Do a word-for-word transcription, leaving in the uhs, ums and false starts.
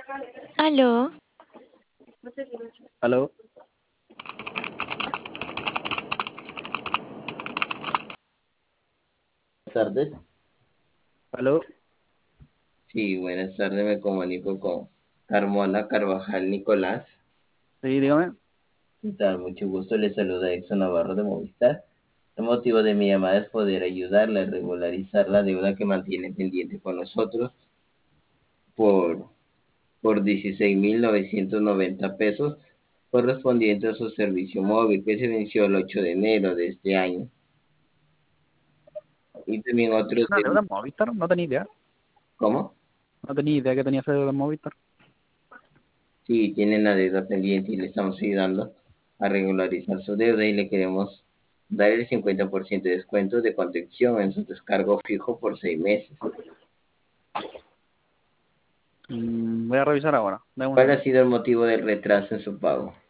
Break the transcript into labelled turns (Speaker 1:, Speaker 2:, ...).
Speaker 1: Aló,
Speaker 2: Aló,
Speaker 3: Buenas tardes.
Speaker 2: aló,
Speaker 3: Sí, buenas tardes. Me comunico con Carmona Carvajal Nicolás.
Speaker 2: sí, dígame.
Speaker 3: ¿Qué tal? Mucho gusto. Le saluda Exxon Navarro de Movistar. El motivo de mi llamada es poder ayudarle a regularizar la deuda que mantiene pendiente con nosotros por, por dieciséis mil novecientos noventa pesos correspondiente a su servicio móvil que se venció el ocho de enero de este año. Y también otros
Speaker 2: ¿Una
Speaker 3: de...
Speaker 2: deuda en Movistar? No tenía idea.
Speaker 3: ¿Cómo?
Speaker 2: No tenía idea que tenía esa deuda en Movistar.
Speaker 3: Sí, tienen la deuda pendiente y le estamos ayudando a regularizar su deuda y le queremos dar el cincuenta por ciento de descuento de contención en su descargo fijo por seis meses.
Speaker 2: Mm, voy a revisar ahora. Dame un
Speaker 3: ¿Cuál ha
Speaker 2: segundo.
Speaker 3: sido el motivo del retraso en su pago?